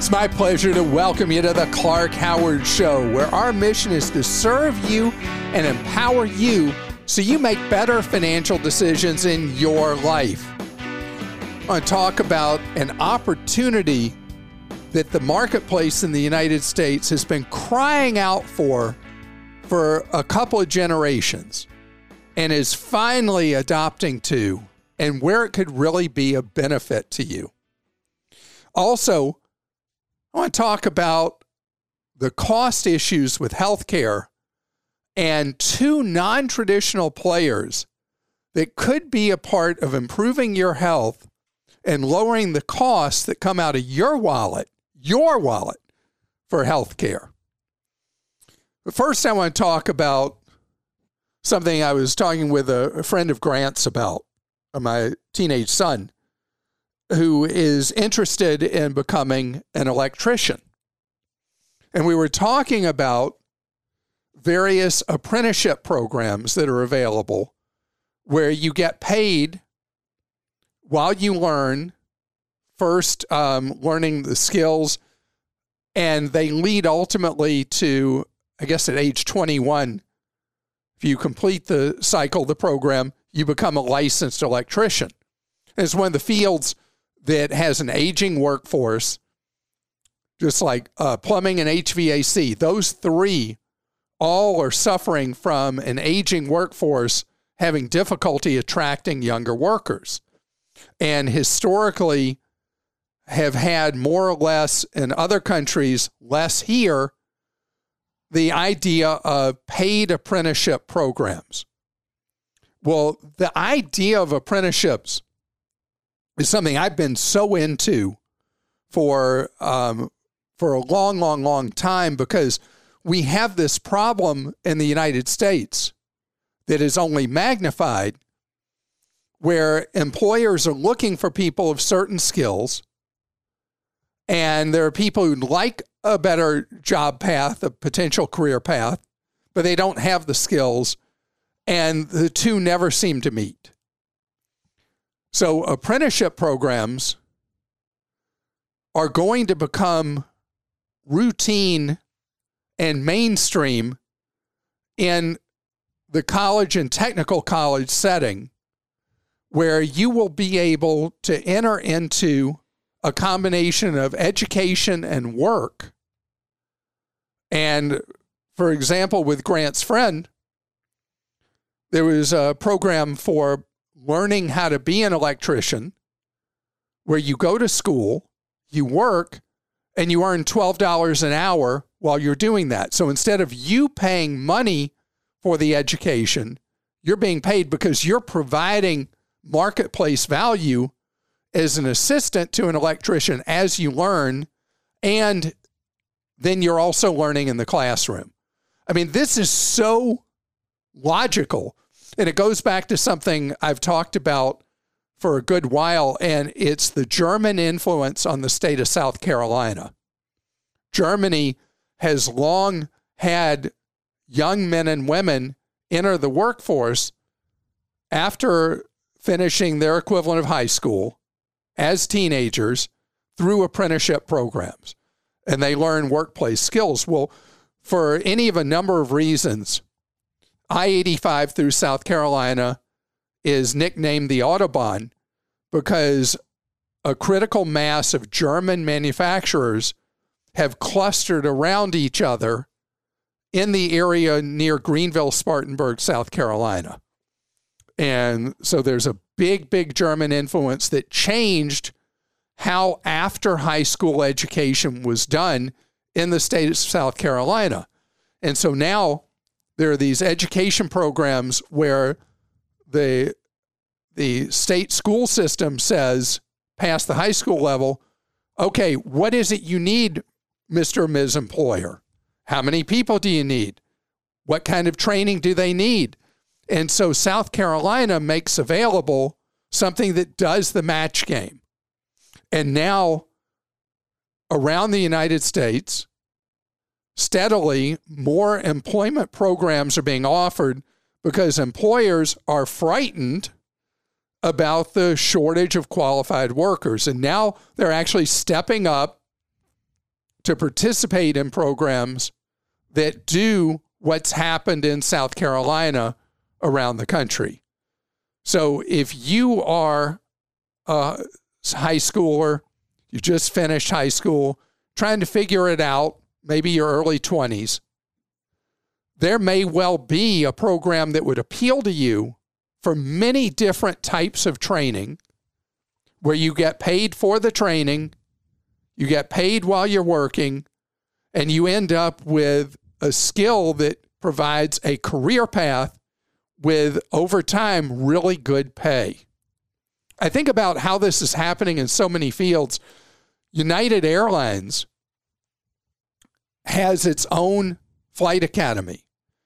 It's my pleasure to welcome you to the Clark Howard Show, where our mission is to serve you and empower you so you make better financial decisions in your life. I want to talk about an opportunity that the marketplace in the United States has been crying out for a couple of generations and is finally adopting to, and where it could really be a benefit to you. Also, I want to talk about the cost issues with healthcare and two non-traditional players that could be a part of improving your health and lowering the costs that come out of your wallet for healthcare. But first, I want to talk about something I was talking with a friend of Grant's about, my teenage son, who is interested in becoming an electrician. And we were talking about various apprenticeship programs that are available where you get paid while you learn, first learning the skills, and they lead ultimately to, I guess at age 21, if you complete the cycle, the program, you become a licensed electrician. And it's one of the fields that has an aging workforce, just like plumbing and HVAC. Those three all are suffering from an aging workforce having difficulty attracting younger workers. And historically have had more or less in other countries, less here, the idea of paid apprenticeship programs. Well, the idea of apprenticeships is something I've been so into for a long time, because we have this problem in the United States that is only magnified, where employers are looking for people of certain skills, and there are people who like a better job path, a potential career path, but they don't have the skills, and the two never seem to meet. So apprenticeship programs are going to become routine and mainstream in the college and technical college setting, where you will be able to enter into a combination of education and work. And for example, with Grant's friend, there was a program for learning how to be an electrician, where you go to school, you work, and you earn $12 an hour while you're doing that. So instead of you paying money for the education, you're being paid because you're providing marketplace value as an assistant to an electrician as you learn, and then you're also learning in the classroom. I mean, this is so logical. And it goes back to something I've talked about for a good while, and it's the German influence on the state of South Carolina. Germany has long had young men and women enter the workforce after finishing their equivalent of high school as teenagers through apprenticeship programs, and they learn workplace skills. Well, for any of a number of reasons, I-85 through South Carolina is nicknamed the Autobahn because a critical mass of German manufacturers have clustered around each other in the area near Greenville, Spartanburg, South Carolina. And so there's a big German influence that changed how after high school education was done in the state of South Carolina. And so now there are these education programs where the state school system says, past the high school level, okay, what is it you need, Mr. or Ms. Employer? How many people do you need? What kind of training do they need? And so South Carolina makes available something that does the match game. And now around the United States, steadily more employment programs are being offered because employers are frightened about the shortage of qualified workers. And now they're actually stepping up to participate in programs that do what's happened in South Carolina around the country. So if you are a high schooler, you just finished high school, trying to figure it out, maybe your early 20s, there may well be a program that would appeal to you for many different types of training where you get paid for the training, you get paid while you're working, and you end up with a skill that provides a career path with, over time, really good pay. I think about how this is happening in so many fields. United Airlines has its own flight academy.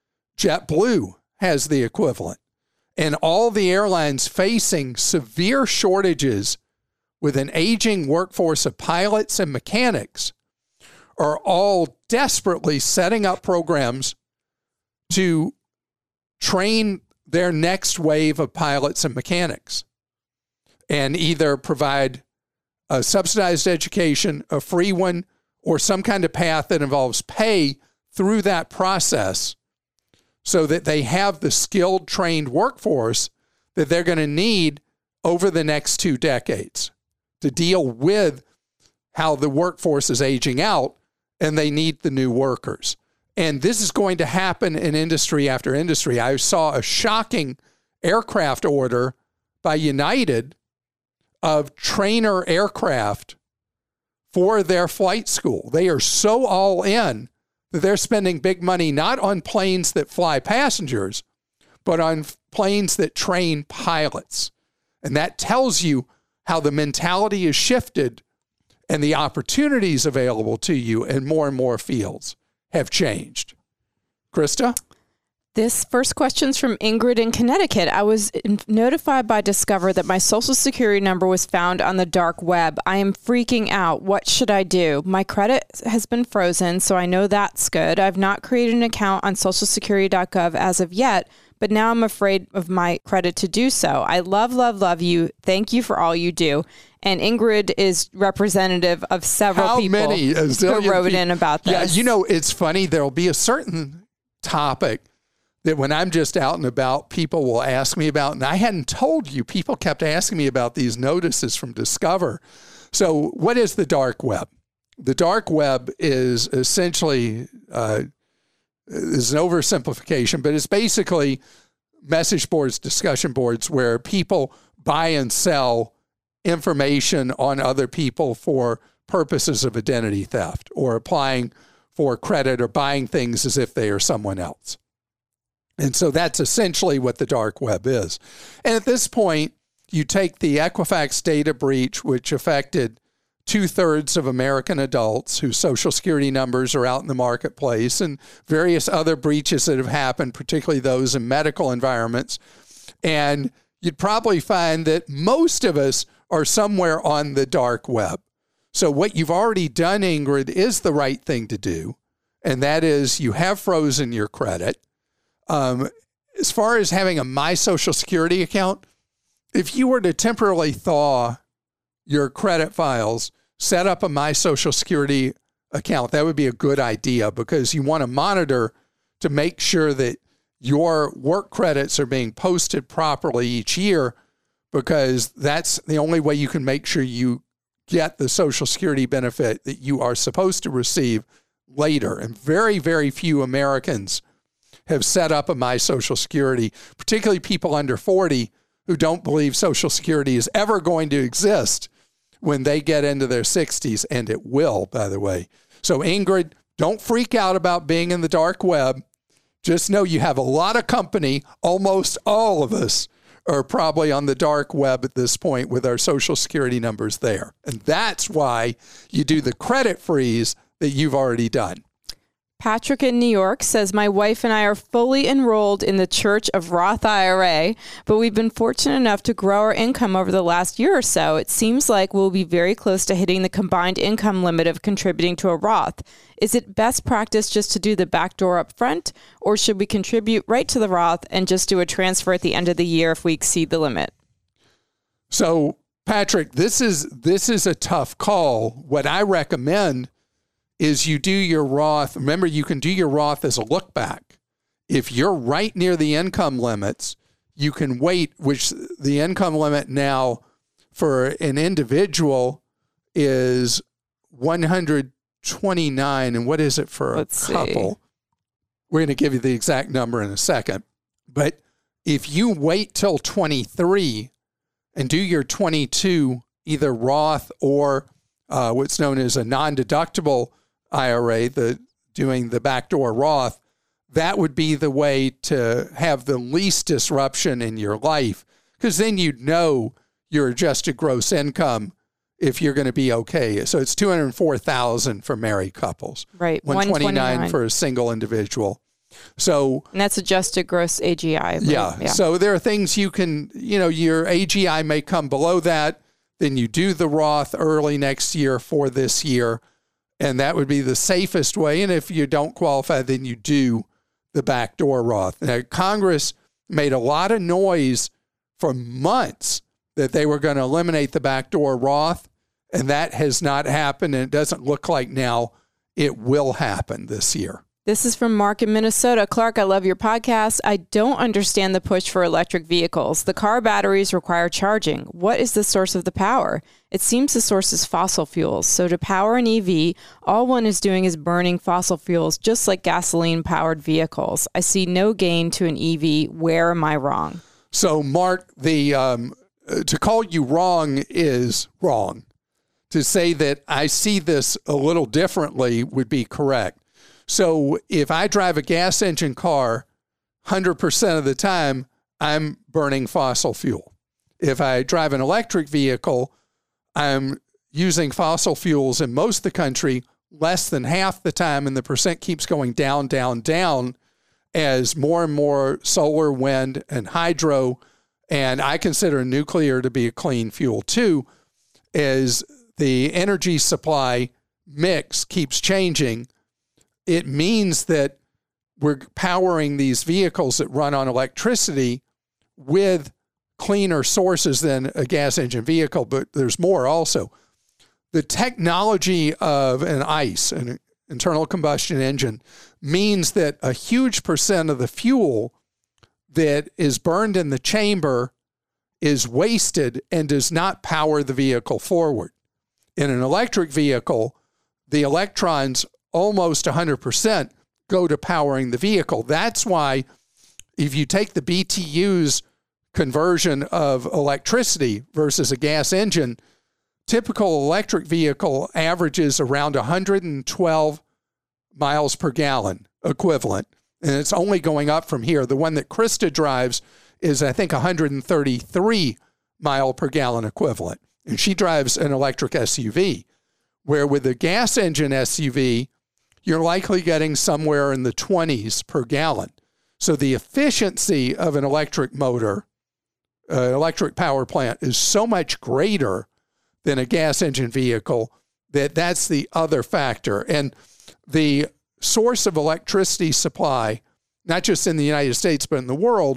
JetBlue has the equivalent. And all the airlines facing severe shortages with an aging workforce of pilots and mechanics are all desperately setting up programs to train their next wave of pilots and mechanics and either provide a subsidized education, a free one, or some kind of path that involves pay through that process so that they have the skilled, trained workforce that they're going to need over the next 2 decades to deal with how the workforce is aging out, and they need the new workers. And this is going to happen in industry after industry. I saw a shocking aircraft order by United of trainer aircraft for their flight school. They are so all in that they're spending big money not on planes that fly passengers, but on planes that train pilots. And that tells you how the mentality is shifted and the opportunities available to you in more and more fields have changed. Krista? This first question's from Ingrid in Connecticut. I was notified by Discover that my Social Security number was found on the dark web. I am freaking out. What should I do? My credit has been frozen, so I know that's good. I've not created an account on socialsecurity.gov as of yet, but now I'm afraid of my credit to do so. I love you. Thank you for all you do. And Ingrid is representative of several people who wrote in about this. Yeah, you know, it's funny. There'll be a certain topic that when I'm just out and about, people will ask me about, and I hadn't told you, people kept asking me about these notices from Discover. So what is the dark web? The dark web is essentially, is an oversimplification, but it's basically message boards, discussion boards, where people buy and sell information on other people for purposes of identity theft or applying for credit or buying things as if they are someone else. And so that's essentially what the dark web is. And at this point, you take the Equifax data breach, which affected 2/3 of American adults whose Social Security numbers are out in the marketplace, and various other breaches that have happened, particularly those in medical environments. And you'd probably find that most of us are somewhere on the dark web. So what you've already done, Ingrid, is the right thing to do. And that is you have frozen your credit. As far as having a My Social Security account, if you were to temporarily thaw your credit files, set up a My Social Security account, that would be a good idea because you want to monitor to make sure that your work credits are being posted properly each year, because that's the only way you can make sure you get the Social Security benefit that you are supposed to receive later. And very, very few Americans have set up a My Social Security, particularly people under 40 who don't believe Social Security is ever going to exist when they get into their 60s, and it will, by the way. So Ingrid, don't freak out about being in the dark web. Just know you have a lot of company. Almost all of us are probably on the dark web at this point with our Social Security numbers there. And that's why you do the credit freeze that you've already done. Patrick in New York says, my wife and I are fully enrolled in the Church of Roth IRA, but we've been fortunate enough to grow our income over the last year or so. It seems like we'll be very close to hitting the combined income limit of contributing to a Roth. Is it best practice just to do the back door up front, or should we contribute right to the Roth and just do a transfer at the end of the year if we exceed the limit? So, Patrick, this is a tough call. What I recommend is you do your Roth. Remember, you can do your Roth as a look back. If you're right near the income limits, you can wait, which the income limit now for an individual is 129. And what is it for a couple? We're going to give you the exact number in a second. But if you wait till 23 and do your 22, either Roth or what's known as a non-deductible IRA, doing the backdoor Roth, that would be the way to have the least disruption in your life, because then you'd know your adjusted gross income if you're going to be okay. So it's $204,000 for married couples, right? $129 for a single individual. So, and that's adjusted gross AGI. Yeah. So there are things you can, your AGI may come below that. Then you do the Roth early next year for this year, and that would be the safest way. And if you don't qualify, then you do the backdoor Roth. Now, Congress made a lot of noise for months that they were going to eliminate the backdoor Roth, and that has not happened, and it doesn't look like now it will happen this year. This is from Mark in Minnesota. Clark, I love your podcast. I don't understand the push for electric vehicles. The car batteries require charging. What is the source of the power? It seems the source is fossil fuels. So to power an EV, all one is doing is burning fossil fuels, just like gasoline-powered vehicles. I see no gain to an EV. Where am I wrong? So, Mark, to call you wrong is wrong. To say that I see this a little differently would be correct. So if I drive a gas engine car, 100% of the time, I'm burning fossil fuel. If I drive an electric vehicle, I'm using fossil fuels in most of the country less than half the time, and the percent keeps going down, down, down as more and more solar, wind, and hydro, and I consider nuclear to be a clean fuel too, as the energy supply mix keeps changing. It means that we're powering these vehicles that run on electricity with cleaner sources than a gas engine vehicle, but there's more also. The technology of an ICE, an internal combustion engine, means that a huge percent of the fuel that is burned in the chamber is wasted and does not power the vehicle forward. In an electric vehicle, the electrons almost 100% go to powering the vehicle. That's why if you take the BTU's conversion of electricity versus a gas engine, typical electric vehicle averages around 112 miles per gallon equivalent. And it's only going up from here. The one that Krista drives is, I think, 133 mile per gallon equivalent. And she drives an electric SUV, where with a gas engine SUV, you're likely getting somewhere in the 20s per gallon. So the efficiency of an electric motor, electric power plant, is so much greater than a gas engine vehicle that's the other factor. And the source of electricity supply, not just in the United States, but in the world,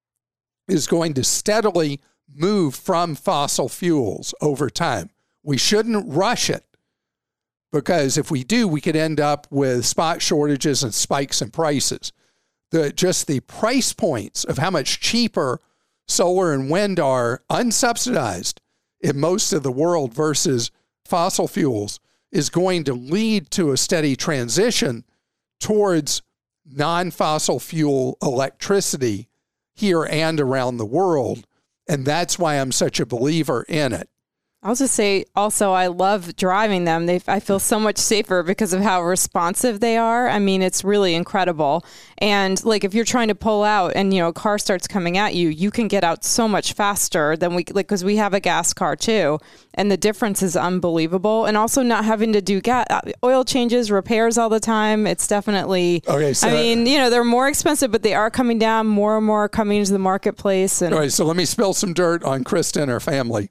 is going to steadily move from fossil fuels over time. We shouldn't rush it, because if we do, we could end up with spot shortages and spikes in prices. Just the price points of how much cheaper solar and wind are unsubsidized in most of the world versus fossil fuels is going to lead to a steady transition towards non-fossil fuel electricity here and around the world. And that's why I'm such a believer in it. I'll just say also, I love driving them. I feel so much safer because of how responsive they are. I mean, it's really incredible. And like, if you're trying to pull out and, a car starts coming at you, you can get out so much faster than because we have a gas car too. And the difference is unbelievable. And also not having to do oil changes, repairs all the time. It's definitely, okay, so they're more expensive, but they are coming down. More and more coming into the marketplace. And all right, so let me spill some dirt on Krista and her family.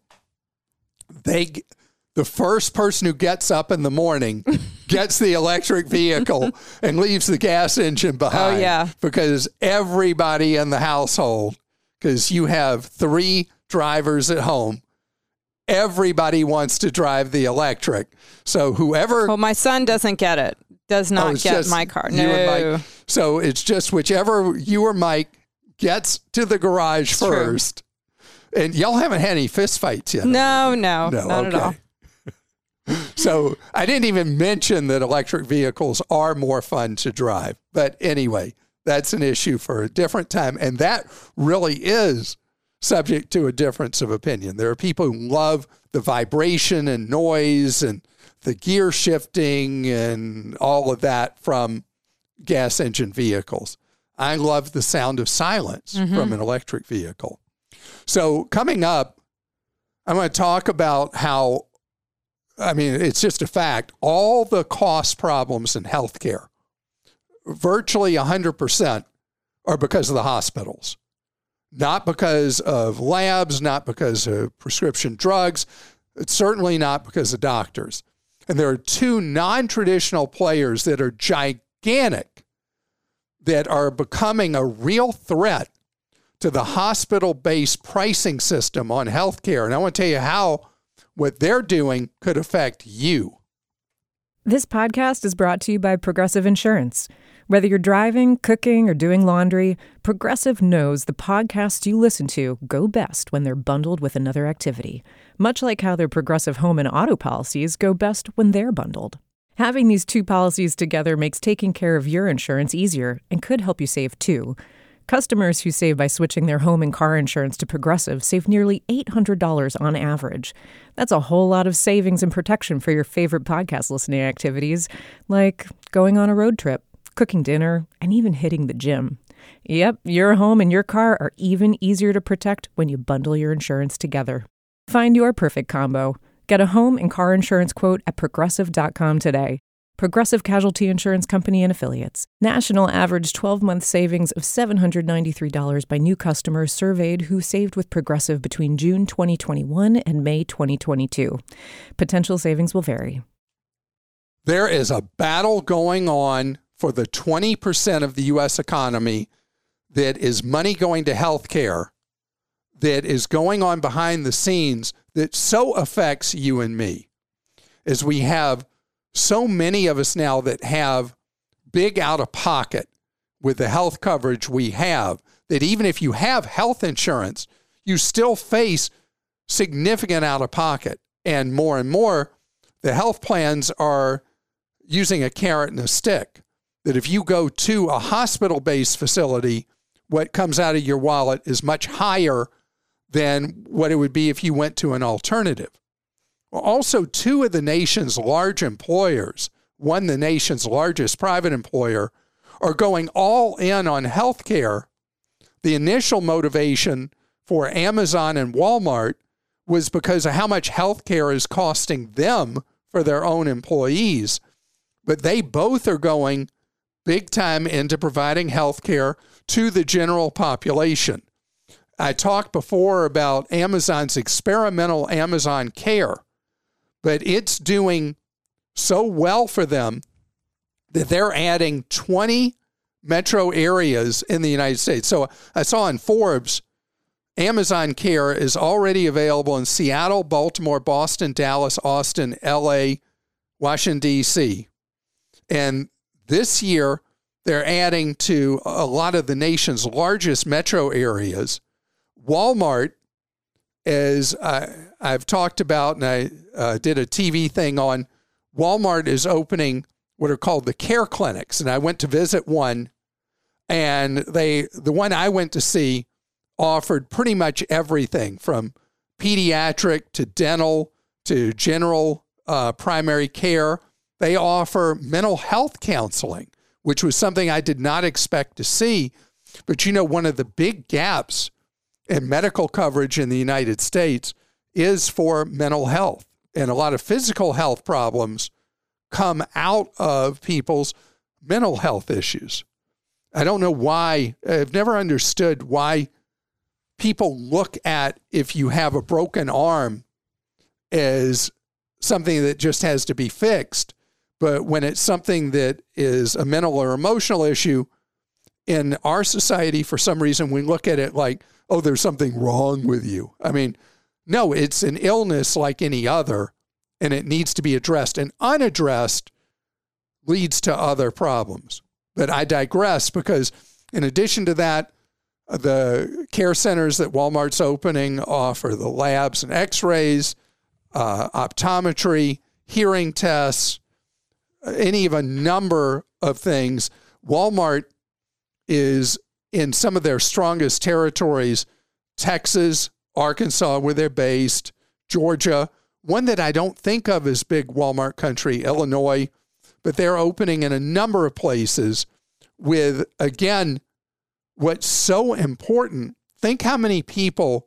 The first person who gets up in the morning gets the electric vehicle and leaves the gas engine behind. Oh, yeah. Because everybody in the household, because you have 3 drivers at home, everybody wants to drive the electric. So whoever... Well, my son doesn't get it. Does not get my car. No. So it's just whichever you or Mike gets to the garage first. True. And y'all haven't had any fist fights yet. No, not at all. So I didn't even mention that electric vehicles are more fun to drive. But anyway, that's an issue for a different time. And that really is subject to a difference of opinion. There are people who love the vibration and noise and the gear shifting and all of that from gas engine vehicles. I love the sound of silence from an electric vehicle. So coming up, I'm going to talk about how, it's just a fact, all the cost problems in healthcare, virtually 100% are because of the hospitals. Not because of labs, not because of prescription drugs. It's certainly not because of doctors. And there are two non-traditional players that are gigantic that are becoming a real threat to the hospital-based pricing system on healthcare. And I want to tell you how what they're doing could affect you. This podcast is brought to you by Progressive Insurance. Whether you're driving, cooking, or doing laundry, Progressive knows the podcasts you listen to go best when they're bundled with another activity, much like how their Progressive home and auto policies go best when they're bundled. Having these two policies together makes taking care of your insurance easier and could help you save too. Customers who save by switching their home and car insurance to Progressive save nearly $800 on average. That's a whole lot of savings and protection for your favorite podcast listening activities, like going on a road trip, cooking dinner, and even hitting the gym. Yep, your home and your car are even easier to protect when you bundle your insurance together. Find your perfect combo. Get a home and car insurance quote at Progressive.com today. Progressive Casualty Insurance Company and Affiliates. National average 12-month savings of $793 by new customers surveyed who saved with Progressive between June 2021 and May 2022. Potential savings will vary. There is a battle going on for the 20% of the U.S. economy that is money going to healthcare, that is going on behind the scenes, that so affects you and me. As we have so many of us now that have big out-of-pocket with the health coverage we have, that even if you have health insurance, you still face significant out-of-pocket. And more, the health plans are using a carrot and a stick. That if you go to a hospital-based facility, what comes out of your wallet is much higher than what it would be if you went to an alternative. Well, also, two of the nation's large employers, one the nation's largest private employer, are going all in on healthcare. The initial motivation for Amazon and Walmart was because of how much healthcare is costing them for their own employees. But they both are going big time into providing healthcare to the general population. I talked before about Amazon's experimental Amazon Care, but it's doing so well for them that they're adding 20 metro areas in the United States. So I saw in Forbes, Amazon Care is already available in Seattle, Baltimore, Boston, Dallas, Austin, LA, Washington, D.C. And this year, they're adding to a lot of the nation's largest metro areas. Walmart, as I've talked about, and I did a TV thing on, Walmart is opening what are called the care clinics. And I went to visit one, and the one I went to see offered pretty much everything from pediatric to dental to general primary care. They offer mental health counseling, which was something I did not expect to see. But one of the big gaps in medical coverage in the United States is for mental health. And a lot of physical health problems come out of people's mental health issues. I don't know why. I've never understood why people look at if you have a broken arm as something that just has to be fixed. But when it's something that is a mental or emotional issue, in our society, for some reason, we look at it like, oh, there's something wrong with you. I mean, No, it's an illness like any other, and it needs to be addressed. And unaddressed leads to other problems. But I digress, because in addition to that, the care centers that Walmart's opening offer the labs and x-rays, optometry, hearing tests, any of a number of things. Walmart is in some of their strongest territories, Texas, Arkansas, where they're based, Georgia, one that I don't think of as big Walmart country, Illinois, but they're opening in a number of places with, again, what's so important. Think how many people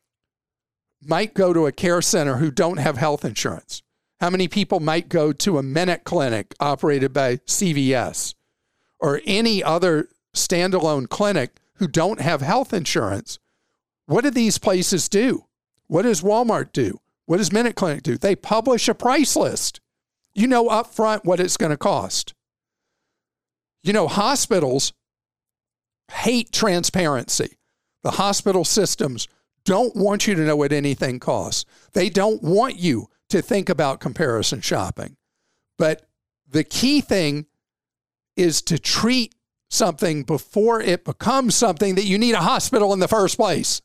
might go to a care center who don't have health insurance. How many people might go to a Minute Clinic operated by CVS or any other standalone clinic who don't have health insurance? What do these places do? What does Walmart do? What does Minute Clinic do? They publish a price list. You know up front what it's going to cost. You know, hospitals hate transparency. The hospital systems don't want you to know what anything costs. They don't want you to think about comparison shopping. But the key thing is to treat something before it becomes something that you need a hospital in the first place.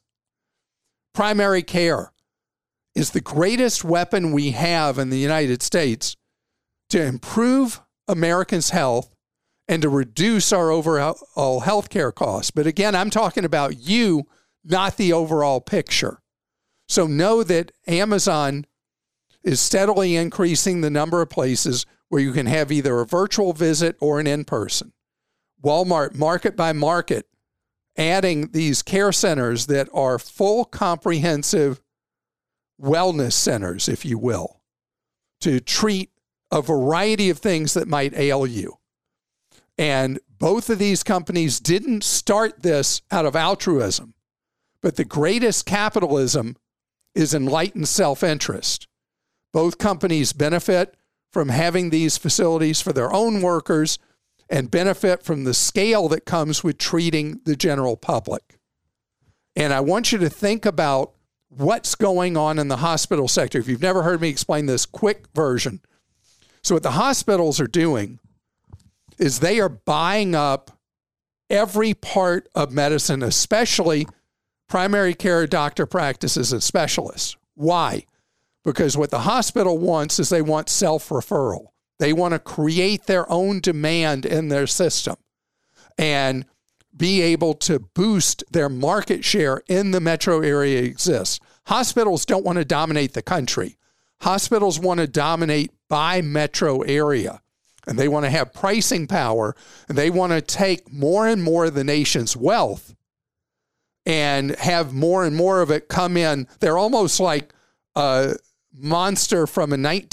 Primary care is the greatest weapon we have in the United States to improve Americans' health and to reduce our overall healthcare costs. But again, I'm talking about you, not the overall picture. So know that Amazon is steadily increasing the number of places where you can have either a virtual visit or an in-person. Walmart, market by market, adding these care centers that are full comprehensive wellness centers, if you will, to treat a variety of things that might ail you. And both of these companies didn't start this out of altruism, but the greatest capitalism is enlightened self-interest. Both companies benefit from having these facilities for their own workers and benefit from the scale that comes with treating the general public. And I want you to think about what's going on in the hospital sector. If you've never heard me explain this, quick version. So what the hospitals are doing is they are buying up every part of medicine, especially primary care doctor practices and specialists. Why? Because what the hospital wants is they want self-referral. They want to create their own demand in their system and be able to boost their market share in the metro area exists. Hospitals don't want to dominate the country. Hospitals want to dominate by metro area, and they want to have pricing power, and they want to take more and more of the nation's wealth and have more and more of it come in. They're almost like a monster from a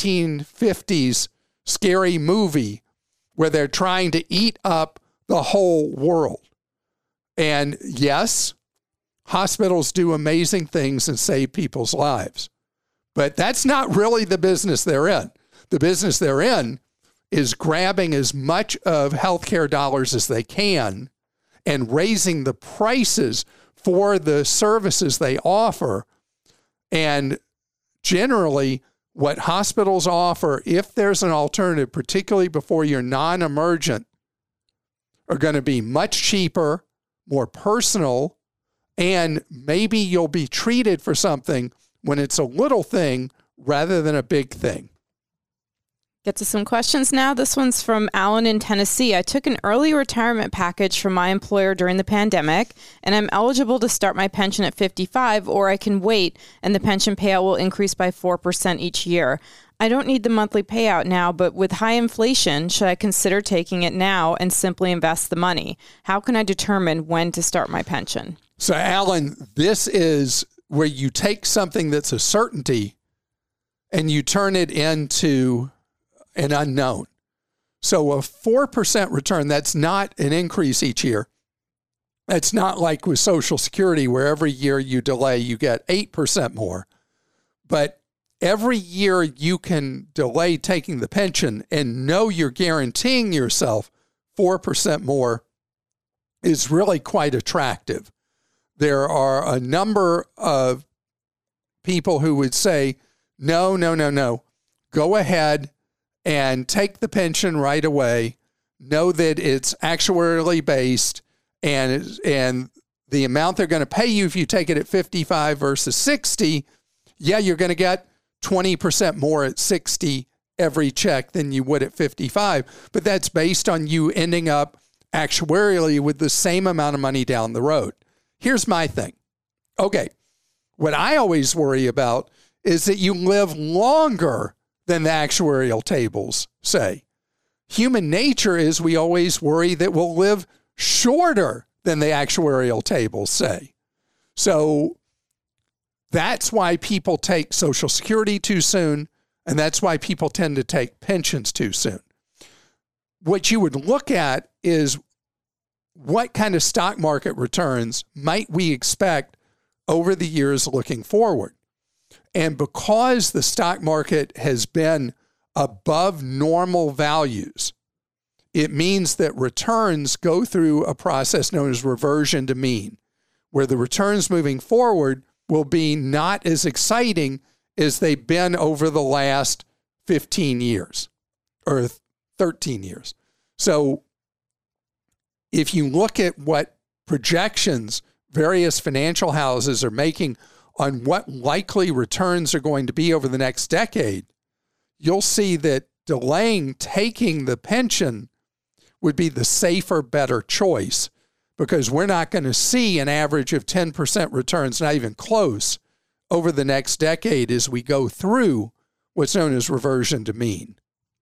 1950s scary movie where they're trying to eat up the whole world. And yes, hospitals do amazing things and save people's lives. But that's not really the business they're in. The business they're in is grabbing as much of healthcare dollars as they can and raising the prices for the services they offer. And generally, what hospitals offer, if there's an alternative, particularly before you're non-emergent, are going to be much cheaper, more personal, and maybe you'll be treated for something when it's a little thing rather than a big thing. Get to some questions now. This one's from Alan in Tennessee. I took an early retirement package from my employer during the pandemic, and I'm eligible to start my pension at 55, or I can wait, and the pension payout will increase by 4% each year. I don't need the monthly payout now, but with high inflation, should I consider taking it now and simply invest the money? How can I determine when to start my pension? So, Alan, this is where you take something that's a certainty and you turn it into an unknown. So a 4% return, that's not an increase each year. It's not like with Social Security where every year you delay, you get 8% more. But every year you can delay taking the pension and know you're guaranteeing yourself 4% more is really quite attractive. There are a number of people who would say, no. Go ahead and take the pension right away. Know that it's actuarially based, and the amount they're going to pay you if you take it at 55 versus 60, yeah, you're going to get 20% more at 60 every check than you would at 55. But that's based on you ending up actuarially with the same amount of money down the road. Here's my thing. Okay, what I always worry about is that you live longer than the actuarial tables say. Human nature is we always worry that we'll live shorter than the actuarial tables say. So that's why people take Social Security too soon, and that's why people tend to take pensions too soon. What you would look at is what kind of stock market returns might we expect over the years looking forward. And because the stock market has been above normal values, it means that returns go through a process known as reversion to mean, where the returns moving forward will be not as exciting as they've been over the last 15 years or 13 years. So if you look at what projections various financial houses are making on what likely returns are going to be over the next decade, you'll see that delaying taking the pension would be the safer, better choice, because we're not going to see an average of 10% returns, not even close, over the next decade as we go through what's known as reversion to mean.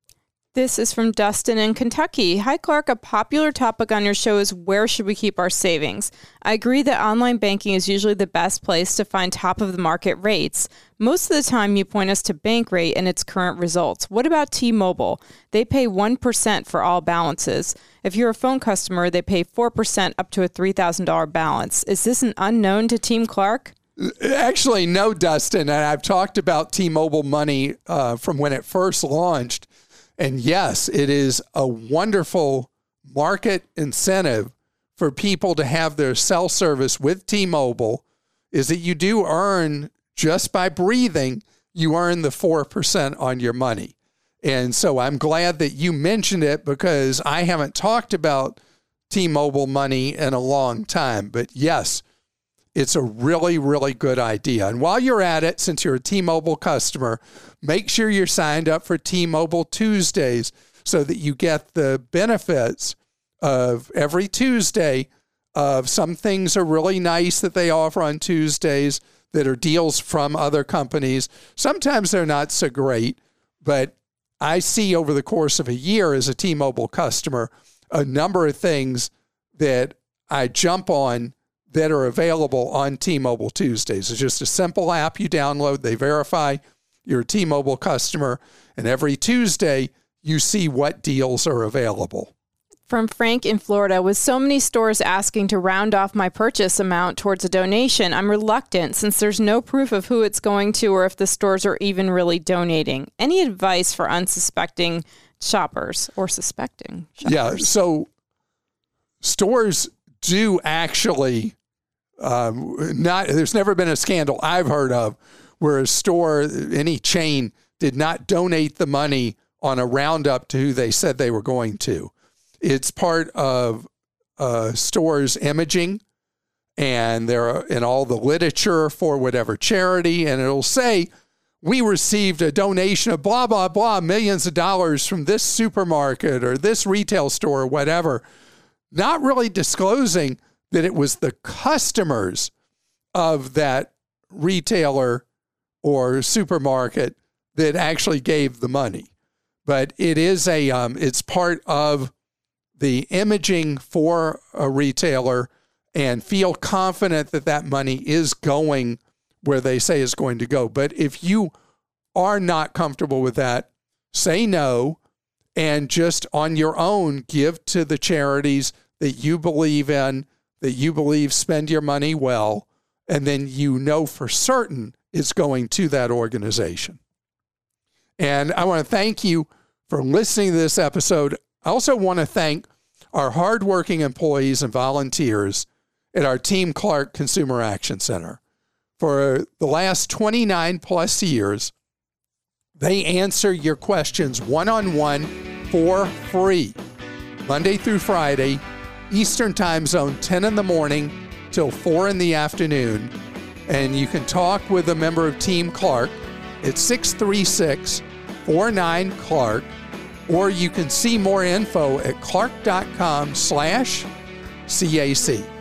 This is from Dustin in Kentucky. Hi, Clark. A popular topic on your show is where should we keep our savings? I agree that online banking is usually the best place to find top of the market rates. Most of the time you point us to Bankrate and its current results. What about T-Mobile? They pay 1% for all balances. If you're a phone customer, they pay 4% up to a $3,000 balance. Is this an unknown to Team Clark? Actually, no, Dustin. And I've talked about T-Mobile Money from when it first launched. And yes, it is a wonderful market incentive for people to have their cell service with T-Mobile, is that you do earn, just by breathing, you earn the 4% on your money. And so I'm glad that you mentioned it, because I haven't talked about T-Mobile Money in a long time. But yes, it's a really, really good idea. And while you're at it, since you're a T-Mobile customer, make sure you're signed up for T-Mobile Tuesdays so that you get the benefits of every Tuesday of some things are really nice that they offer on Tuesdays that are deals from other companies. Sometimes they're not so great, but I see over the course of a year as a T-Mobile customer, a number of things that I jump on that are available on T-Mobile Tuesdays. It's just a simple app you download. They verify you're a T-Mobile customer, and every Tuesday you see what deals are available. From Frank in Florida, with so many stores asking to round off my purchase amount towards a donation, I'm reluctant since there's no proof of who it's going to or if the stores are even really donating. Any advice for unsuspecting shoppers or suspecting shoppers? Yeah, so stores do actually... there's never been a scandal I've heard of where a store, any chain, did not donate the money on a roundup to who they said they were going to. It's part of store's imaging, and they're in all the literature for whatever charity, and it'll say, we received a donation of blah, blah, blah, millions of dollars from this supermarket or this retail store or whatever, not really disclosing that it was the customers of that retailer or supermarket that actually gave the money. But it is it's part of the imaging for a retailer, and feel confident that that money is going where they say it's going to go. But if you are not comfortable with that, say no, and just on your own give to the charities that you believe in, that you believe spend your money well, and then you know for certain it's going to that organization. And I want to thank you for listening to this episode. I also want to thank our hardworking employees and volunteers at our Team Clark Consumer Action Center. For the last 29 plus years, they answer your questions one-on-one for free, Monday through Friday, Eastern Time Zone, 10 in the morning till 4 in the afternoon. And you can talk with a member of Team Clark at 636-49-CLARK, or you can see more info at clark.com/CAC.